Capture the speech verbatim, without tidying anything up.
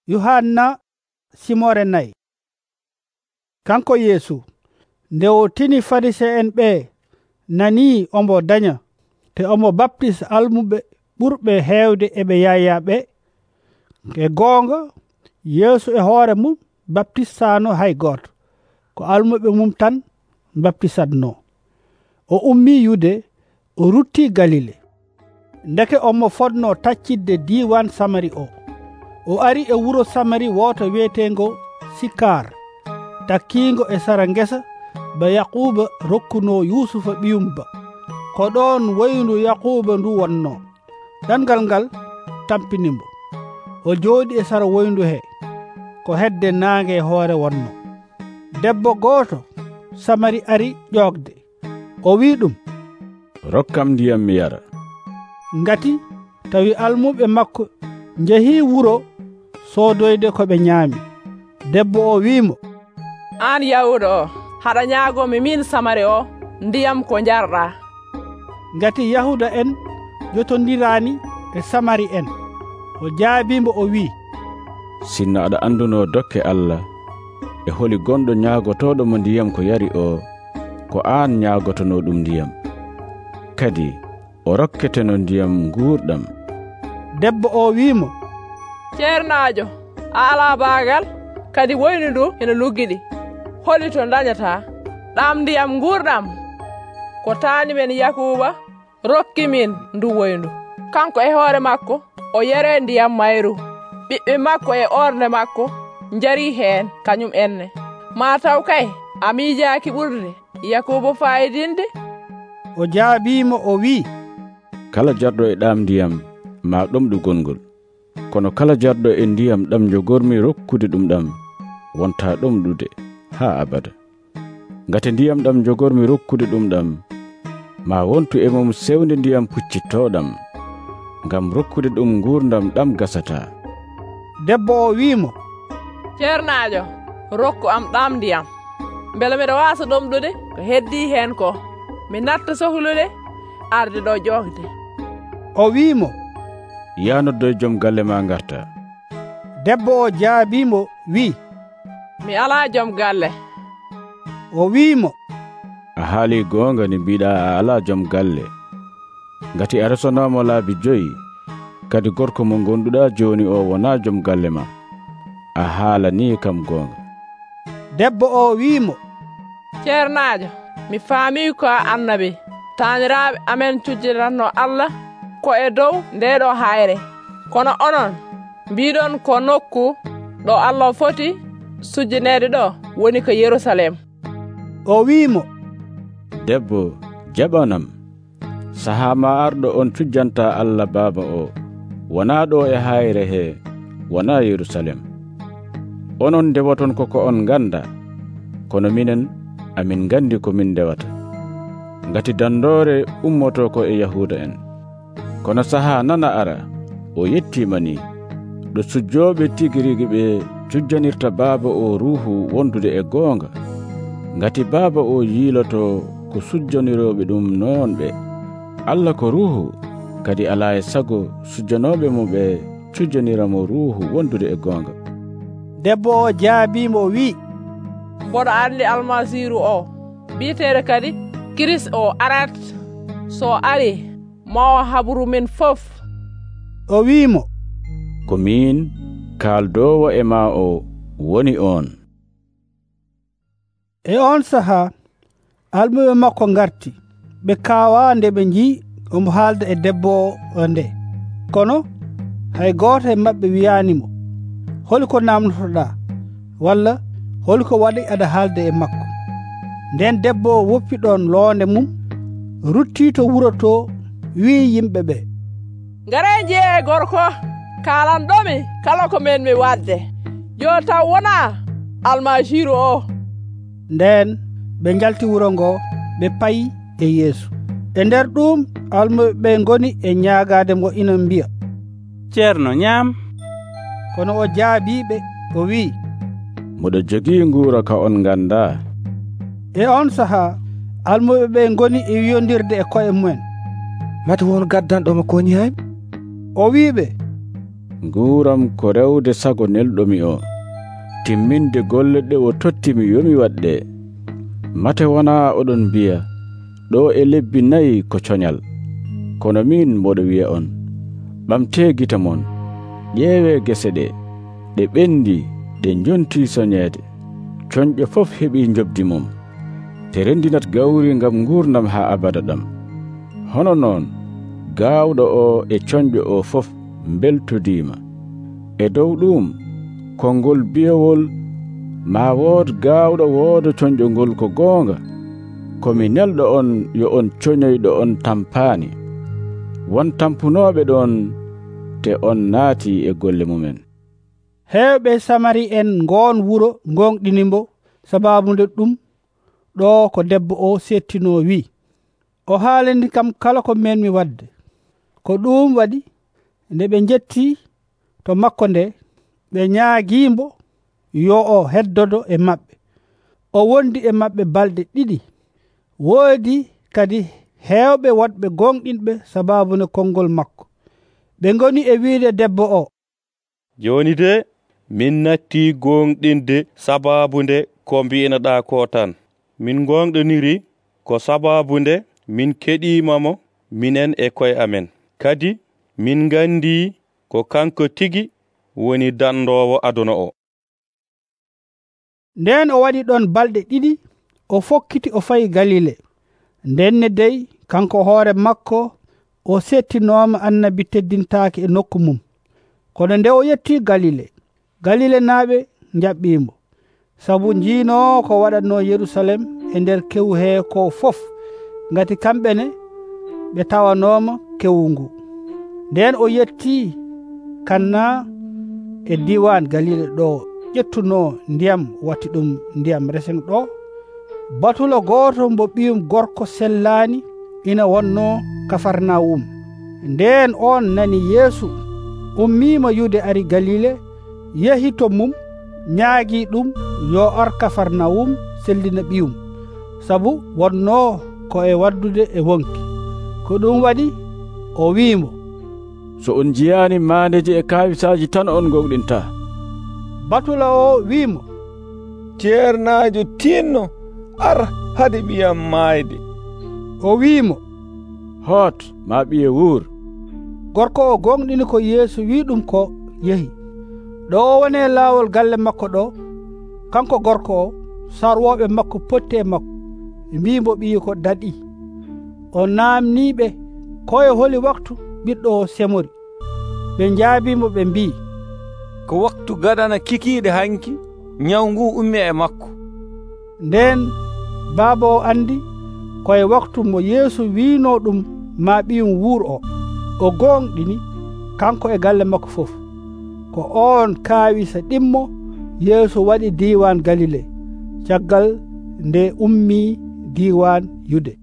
Yohanna simore nayi. Kanko Yesu nde o tini Fariseen ɓe nani ombo daña te omo baptise almuɓe ɓurɓe heewde eɓe yayaɓe e goonga Yesu e hoore mum baptisano hay goto ko almuɓe mum tan baptisatno. O ummi Yude o rutti Galile. Ndeke omo fodno taccidde diwan Samari o o ari e wuro Samari woto wiyetengo Sikar takkingo e sara ngesa ba Yaquba rokkuno Yusufa ɓiyumba ko ɗon woyndu Yaquba ndu wonno. Ɗangal ngal tampinimbo o jooɗi e sara woyndu he ko hedde naange hoore wonno. Debbo goto Samari ari ƴogde o wi ɗum, rokkam ndiyam mi yara. ngati tawi almuɓe makko njehi wuro sodoyde ko ɓe ñaami. Debbo o wimo, an Yahuda o haɗa ñaagomi min Samari o ndiyam ko jarɗa. ngati Yahuda en jotondirani e Samari en. O jaabimo o wi, sinno aɗa anduno dokke Allah e holi gonɗo ñaagotoɗo mo ndiyam ko yari o ko an ñaagotono ɗum ndiyam kadi o rokketeno ndiyam nguurɗam. Debbo o wimo, ceernajo a ala baagal kadi woynu ndu ene luggiɗi holi to dañata ɗam ndiyam nguurɗam ko taani men Yakuba rokki min ndu woyndu. Kanko e hoore makko o yere ndiyam mayru ɓiɓɓe makko e orne makko njari heen kañum enne. Ma taw kay a miijaaki ɓurde Yakuba fayidinde. O jaabimo o wi, kala jarɗo e ɗam ndiyam ma ɗomɗu gongol kono kala jarɗo e ndiyam ɗam jogormi rokkude ɗum ɗam wonta ɗomɗude ha abada. ngati ndiyam ɗam jogormi rokkude ɗum ɗam ma wontu e mum sewnde ndiyam puccittoɗam ngam rokkude ɗum ngurdam ɗam gasata. Debbo o wimo, ceernajo rokku am ɗam ndiyam beele mbeɗa wasa ɗomɗude ko heddi hen ko mi natta sohlude arde ɗo jogde. O wimo, ya noddo e joom galle ma garta. Debbo o jaabimo wi, mi ala joom galle. O wimo, a haali gonga ni mbiɗa a ala joom galle ngati a resonamo laabi joyi kadi gorko mo gonduɗa joni o wona joom galle ma. a haala ni kam gonga. Debbo o wimo, ceernajo mi faami ko a annabi taaniraɓe amen cujjiranno Allah ko e dow ndeɗo hayre kono onon mbiɗon ko nokku ɗo Allah foti sujjanede ɗo woni ko Yerusalem. O wimo, debbo jaɓanam saha ma arɗo on cujjanta Allah Baba o wona ɗo e hayre he wona Yerusalem. onon ndewaton koko on ganda kono minen amin gandi ko min ndewata ngati dandore ummoto ko e Yahuda en. kono saha nana ara o yettima ni ɗo sujjoɓe tigirigi ɓe cujjanirta Baba o ruhu wondude e goonga ngati Baba o yiiloto ko sujjaniroɓe ɗum noon ɓe. Allah ko ruhu kadi ala e sago sujjanoɓe mo ɓe cujjaniramo ruhu wondude e goonga. Debbo o jaabimo wi, mboɗo andi almasiru o biyeteɗo kadi Kirist o arat so ari mawo habru men fof. O wimo, ko min kaldowo e ma o woni on. E on saha almuɓe makko garti ɓe kawa nde ɓe jii omo haalda e debbo o nde kono hay goto e mabɓe wiyanimo, holi ko namdotoɗa walla holi ko waɗi aɗa haalda e makko. Nden debbo o woppi ɗon loonde mum rutti to wuro to wi yimɓe ɓe, ngare jeye gorko kalanɗomi kala ko men mi wadde yo taw wona almasiru o. Nden ɓe jalti wuro ngo ɓe payi e Yeesu. E nder ɗum almuɓe ɓe goni e ñaagade mo ina mbiya, ceerno ñaam. Kono o jaabiɓe o wi, moɗo jogii nguura ka on ganda. E on saha almuɓe ɓe goni e wiyondirde e koye mumen, mata won gaddanɗo mo koñi hay? O wiɓe, nguuram ko rewde sago nelɗomi o, timminde golle ɗe o tottimi yomi waɗɗe. Mate wona oɗon mbiya ɗo e lebbi nayi ko coñal, kono min mboɗo wiya on, ɓamte gita mon, ƴeewe gese ɗe, ɗe ɓendi, ɗe jonti soñeede, coñƴo fof heɓi jobdi mum, te rendinat gawri ngam ngurdam ha abada ɗam. Hono noon gawɗo o e coñƴo o fof beltodima. E dow ɗum konngol biyowol ma wood gawɗo wooda coñƴo ngol ko goonga, komi nelɗo on yo on coñoyɗo on tampani. Won tampunoɓe ɗon te on naati e golle mumen. Hewɓe Samari en ngoon wuro gonɗinimbo sababude ɗum ɗo ko debbo o settino wi, o haalani kam kala ko menmi wadde. Ko ɗum waɗi nde ɓe jetti to makko nde, ɓe ñaagimbo yo o heddodo e maɓɓe. O wondi e maɓɓe balɗe ɗiɗi. Woodi kadi heewɓe woɗɓe gonɗinɓe sababune konngol makko. Ɓe ngoni e wiide debbo o, joni de min natti gonɗinde sababunde ko mbinoɗa ko tan. Min gonɗiniri ko sababunde min keɗimamo minen e koye amen. Kadi min gandi ko kanko tigi woni dandowo aduna o. Nden o waɗi ɗon balɗe ɗiɗi, o fokkiti o fayi Galile. Ndenne dey kanko hoore makko o settinoma annabi teddintaake e nokku mum. Kono nde o yetti Galile, Galile naaɓe jaɓɓimo, sabu jiino ko waɗatno Yerusalem e nder kewu he ko fof, ngati kamɓene ɓe tawanoma kewu ngu. Nden o yetti Kanna e diwan Galile ɗo, ƴettuno ndiyam watti ɗum ndiyam resen ɗo. Batulo goto mbo ɓiyum gorko sellani ina wonno Kafarnawum. Nden on nani Yeesu ummima yude ari Galile, yehi to mum, ñaagi ɗum yo ar Kafarnawum sellina ɓiyum, sabu wonno ko e waddude e wonki. Ko ɗum waɗi o wiimo, so on jiyani mandeji e kawisaji tan on gonɗinta. Batula o wiimo, ceernajo tinno, ar hade ɓiyam maayde. O wiimo, hot ma ɓiye wuur. Gorko o gonɗini ko Yeesu wi ɗum ko yehi. Ɗo o woni e laawol galle makko ɗo, kanko gorko o, sarwoɓe makko potti e makko, mbimo ɓiyi ko daɗi. O namniɓe koye holi waktu ɓiɗɗo o semori. Ɓe jaabimo ɓe mbi, ko waktu gadana kikiɗe hanki, nyaw ngu ummi e makko. Nden baaba o andi koye waktu mo Yeesu wino ɗum ma ɓiyum wuur o, o gonɗini kanko e galle makko fof. Ko on kaawisa ɗimmo Yeesu waɗi diwan Galile, caggal nde ummi diwan Yude.